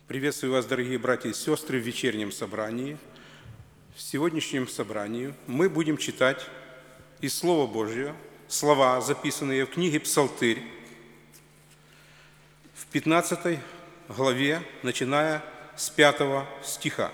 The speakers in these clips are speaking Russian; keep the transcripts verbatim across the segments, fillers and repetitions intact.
Приветствую вас, дорогие братья и сестры, в вечернем собрании. В сегодняшнем собрании мы будем читать из Слова Божьего слова, записанные в книге «Псалтырь», в пятнадцатой главе, начиная с пятого стиха.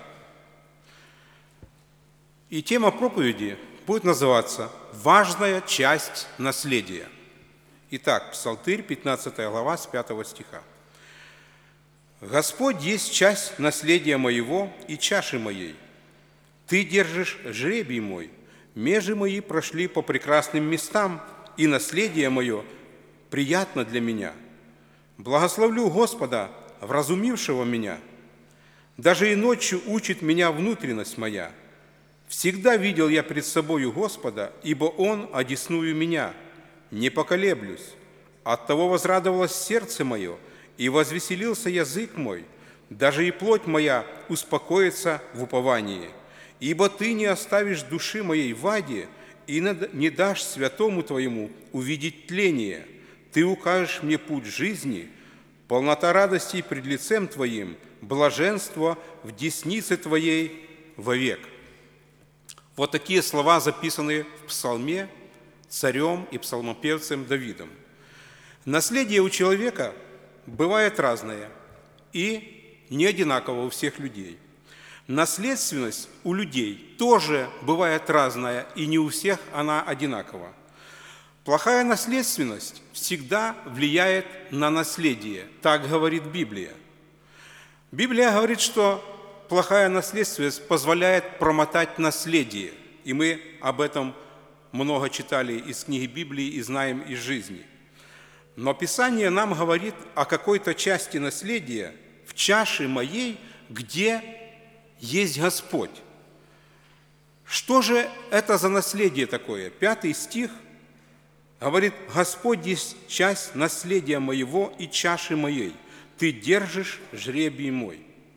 И тема проповеди будет называться «Важная часть наследия». Итак, Псалтырь, пятнадцатая глава, с пятого стиха. «Господь есть часть наследия моего и чаши моей. Ты держишь жребий мой. Межи мои прошли по прекрасным местам, и наследие мое приятно для меня. Благословлю Господа, вразумившего меня. Даже и ночью учит меня внутренность моя. Всегда видел я пред собою Господа, ибо Он одесную меня. Не поколеблюсь. Оттого возрадовалось сердце мое, и возвеселился язык мой, даже и плоть моя успокоится в уповании. Ибо Ты не оставишь души моей в аде, и не дашь святому Твоему увидеть тление. Ты укажешь мне путь жизни, полнота радости пред лицем Твоим, блаженство в деснице Твоей вовек». Вот такие слова записаны в псалме царем и псалмопевцем Давидом. Наследие у человека бывает разное и не одинаково у всех людей. Наследственность у людей тоже бывает разная, и не у всех она одинакова. Плохая наследственность всегда влияет на наследие, так говорит Библия. Библия говорит, что плохая наследственность позволяет промотать наследие, и мы об этом много читали из книги Библии и знаем из жизни. Но Писание нам говорит о какой-то части наследия в чаше моей, где есть Господь. Что же это за наследие такое? Пятый стих говорит: «Господь есть часть наследия моего и чаши моей. Ты держишь жребий мой».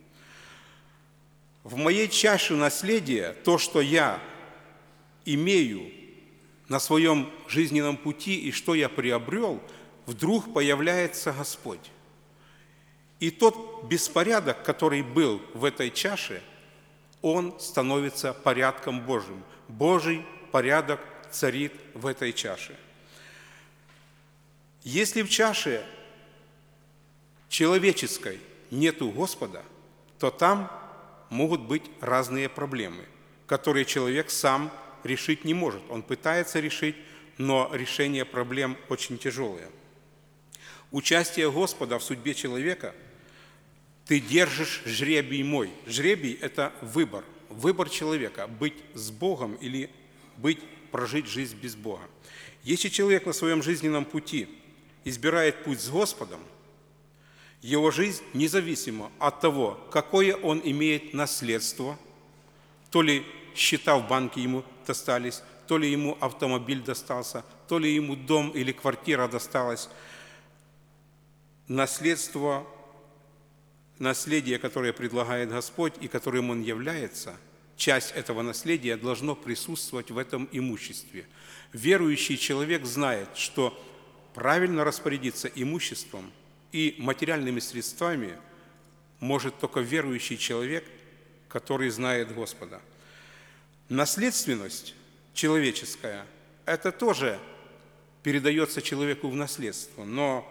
В моей чаше наследия то, что я имею на своем жизненном пути и что я приобрел, вдруг появляется Господь. И тот беспорядок, который был в этой чаше, он становится порядком Божьим. Божий порядок царит в этой чаше. Если в чаше человеческой нету Господа, то там могут быть разные проблемы, которые человек сам решить не может. Он пытается решить, но решение проблем очень тяжелое. Участие Господа в судьбе человека – ты держишь жребий мой. Жребий – это выбор. Выбор человека – быть с Богом или быть, прожить жизнь без Бога. Если человек на своем жизненном пути избирает путь с Господом, его жизнь независима от того, какое он имеет наследство, то ли счета в банке ему достались, то ли ему автомобиль достался, то ли ему дом или квартира досталась. Наследство, наследие, которое предлагает Господь и которым Он является, часть этого наследия должно присутствовать в этом имуществе. Верующий человек знает, что правильно распорядиться имуществом и материальными средствами может только верующий человек, который знает Господа. Наследственность человеческая – это тоже передается человеку в наследство, но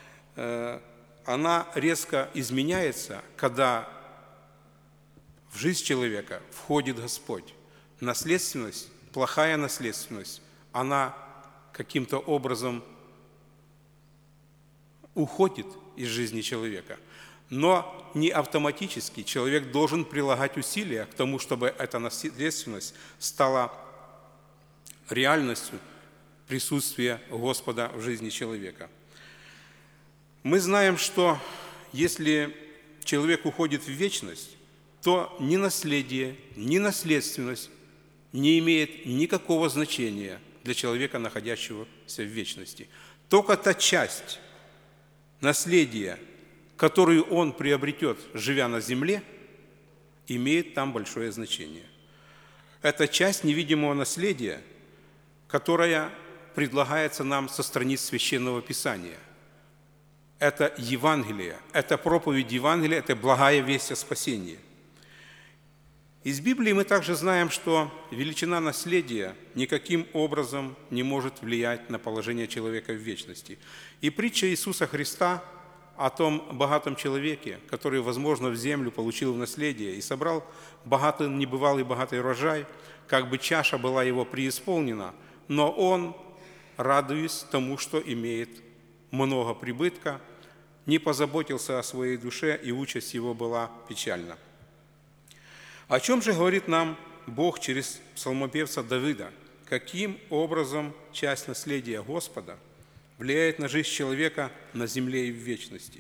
она резко изменяется, когда в жизнь человека входит Господь. Наследственность, плохая наследственность, она каким-то образом уходит из жизни человека. Но не автоматически человек должен прилагать усилия к тому, чтобы эта наследственность стала реальностью присутствия Господа в жизни человека. Мы знаем, что если человек уходит в вечность, то ни наследие, ни наследственность не имеет никакого значения для человека, находящегося в вечности. Только та часть наследия, которую он приобретет, живя на земле, имеет там большое значение. Это часть невидимого наследия, которая предлагается нам со страниц Священного Писания. – это Евангелие, это проповедь Евангелия, это благая весть о спасении. Из Библии мы также знаем, что величина наследия никаким образом не может влиять на положение человека в вечности. И притча Иисуса Христа о том богатом человеке, который, возможно, в землю получил в наследие и собрал богатый, небывалый богатый урожай, как бы чаша была его преисполнена, но он, радуясь тому, что имеет много прибытка, не позаботился о своей душе, и участь его была печальна. О чем же говорит нам Бог через псалмопевца Давида? Каким образом часть наследия Господа влияет на жизнь человека на земле и в вечности?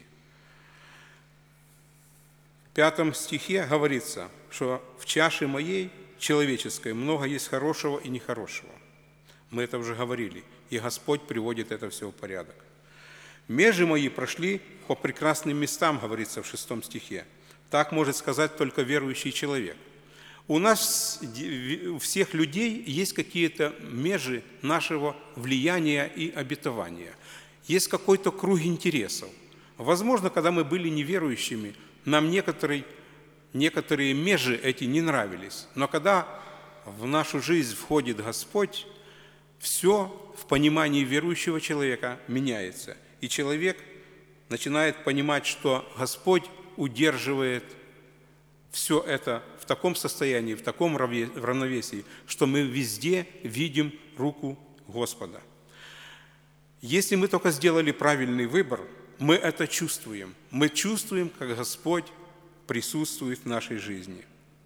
В пятом стихе говорится, что в чаше моей человеческой много есть хорошего и нехорошего. Мы это уже говорили, и Господь приводит это все в порядок. «Межи мои прошли по прекрасным местам», говорится в шестом стихе. Так может сказать только верующий человек. У нас, у всех людей, есть какие-то межи нашего влияния и обетования. Есть какой-то круг интересов. Возможно, когда мы были неверующими, нам некоторые, некоторые межи эти не нравились. Но когда в нашу жизнь входит Господь, все в понимании верующего человека меняется. И человек начинает понимать, что Господь удерживает все это в таком состоянии, в таком равновесии, что мы везде видим руку Господа. Если мы только сделали правильный выбор, мы это чувствуем. Мы чувствуем, как Господь присутствует в нашей жизни.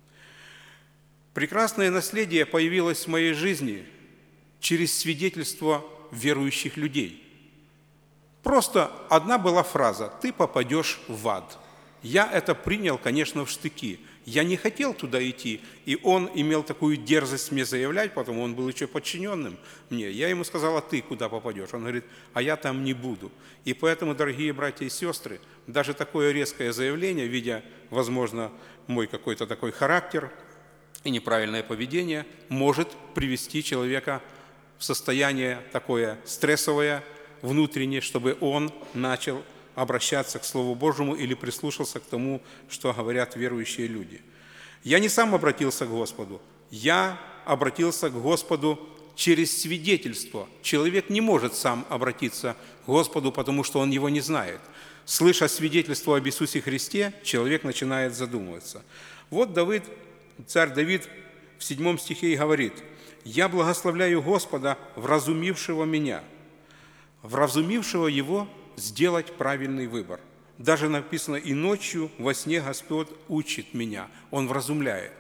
Прекрасное наследие появилось в моей жизни через свидетельство верующих людей. Просто одна была фраза: «Ты попадешь в ад». Я это принял, конечно, в штыки. Я не хотел туда идти, и он имел такую дерзость мне заявлять, потом он был еще подчиненным мне. Я ему сказал: «А ты куда попадешь?» Он говорит: «А я там не буду». И поэтому, дорогие братья и сестры, даже такое резкое заявление, видя, возможно, мой какой-то такой характер и неправильное поведение, может привести человека в состояние такое стрессовое, внутреннее, чтобы он начал обращаться к Слову Божьему или прислушался к тому, что говорят верующие люди. Я не сам обратился к Господу, я обратился к Господу через свидетельство. Человек не может сам обратиться к Господу, потому что он его не знает. Слыша свидетельство об Иисусе Христе, человек начинает задумываться. Вот Давид, царь Давид в седьмом стихе и говорит: «Я благословляю Господа, вразумившего меня». Вразумившего его сделать правильный выбор. Даже написано: «И ночью во сне Господь учит меня». Он вразумляет.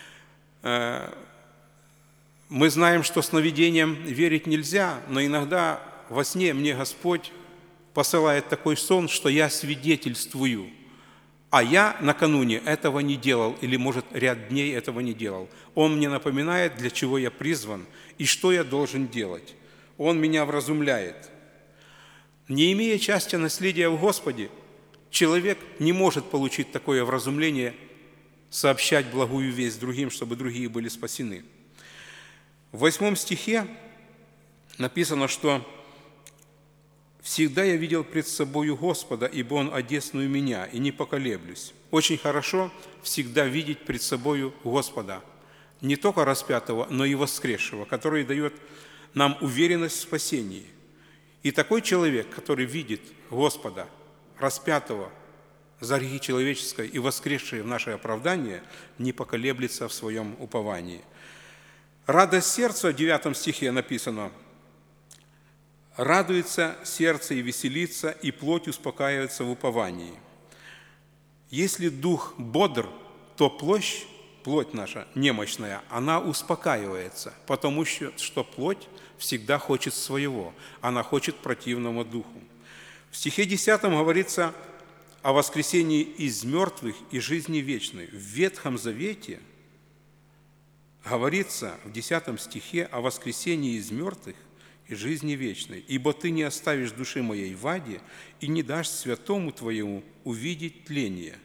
Мы знаем, что сновидениям верить нельзя, но иногда во сне мне Господь посылает такой сон, что я свидетельствую, а я накануне этого не делал, или, может, ряд дней этого не делал. Он мне напоминает, для чего я призван и что я должен делать. Он меня вразумляет. Не имея части наследия в Господе, человек не может получить такое вразумление, сообщать благую весть другим, чтобы другие были спасены. В восьмом стихе написано, что «Всегда я видел пред собою Господа, ибо Он одесную меня, и не поколеблюсь». Очень хорошо всегда видеть пред собою Господа, не только распятого, но и воскресшего, который дает нам уверенность в спасении. И такой человек, который видит Господа, распятого за грехи человеческой и воскресшее в наше оправдание, не поколеблется в своем уповании. Радость сердца, в девятом стихе написано: «Радуется сердце и веселится, и плоть успокаивается в уповании». Если дух бодр, то плоть, плоть наша немощная, она успокаивается, потому что плоть всегда хочет своего, она хочет противного духу. В стихе десятом говорится о воскресении из мертвых и жизни вечной. В Ветхом Завете говорится в десятом стихе о воскресении из мертвых и жизни вечной. «Ибо ты не оставишь души моей в аде и не дашь святому твоему увидеть тление».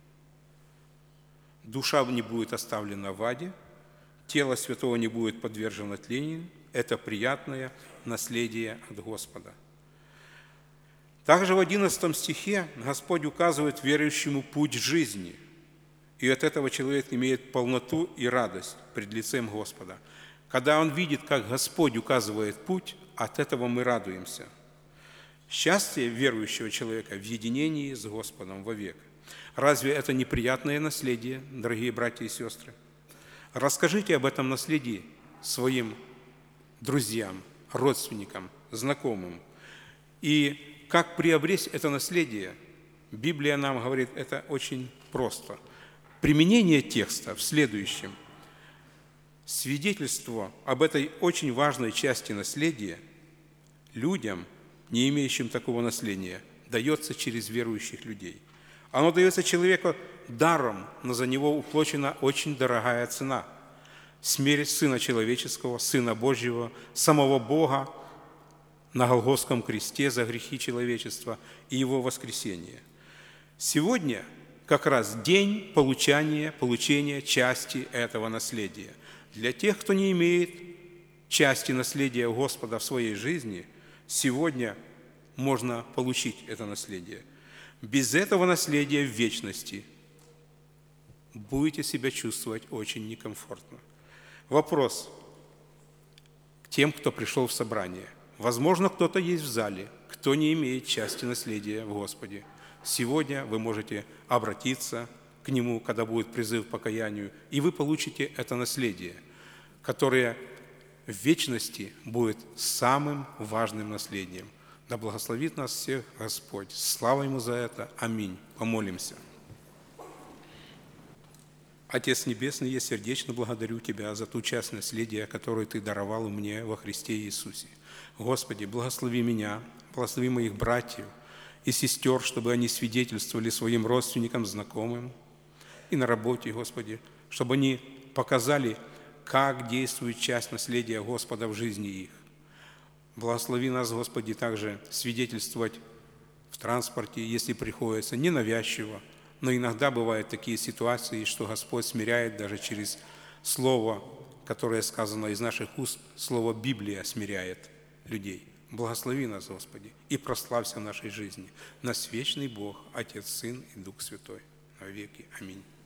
Душа не будет оставлена в аде, тело святого не будет подвержено тлению. Это приятное наследие от Господа. Также в одиннадцатом стихе Господь указывает верующему путь жизни, и от этого человек имеет полноту и радость пред лицем Господа. Когда он видит, как Господь указывает путь, от этого мы радуемся. Счастье верующего человека в единении с Господом вовек. Разве это не приятное наследие, дорогие братья и сестры? Расскажите об этом наследии своим друзьям, родственникам, знакомым. И как приобрести это наследие? Библия нам говорит, это очень просто. Применение текста в следующем. Свидетельство об этой очень важной части наследия людям, не имеющим такого наследия, дается через верующих людей. Оно дается человеку даром, но за него уплачена очень дорогая цена. Смерть Сына Человеческого, Сына Божьего, самого Бога на Голгофском кресте за грехи человечества и Его воскресение. Сегодня как раз день получания, получения части этого наследия. Для тех, кто не имеет части наследия Господа в своей жизни, сегодня можно получить это наследие. Без этого наследия в вечности будете себя чувствовать очень некомфортно. Вопрос к тем, кто пришел в собрание. Возможно, кто-то есть в зале, кто не имеет части наследия в Господе. Сегодня вы можете обратиться к Нему, когда будет призыв к покаянию, и вы получите это наследие, которое в вечности будет самым важным наследием. Да благословит нас всех Господь. Слава Ему за это. Аминь. Помолимся. Отец Небесный, я сердечно благодарю Тебя за ту часть наследия, которую Ты даровал мне во Христе Иисусе. Господи, благослови меня, благослови моих братьев и сестер, чтобы они свидетельствовали своим родственникам, знакомым и на работе, Господи, чтобы они показали, как действует часть наследия Господа в жизни их. Благослови нас, Господи, также свидетельствовать в транспорте, если приходится, ненавязчиво, но иногда бывают такие ситуации, что Господь смиряет даже через слово, которое сказано из наших уст, слово Библия смиряет людей. Благослови нас, Господи, и прославься в нашей жизни. Нас вечный Бог, Отец, Сын и Дух Святой. Во веки. Аминь.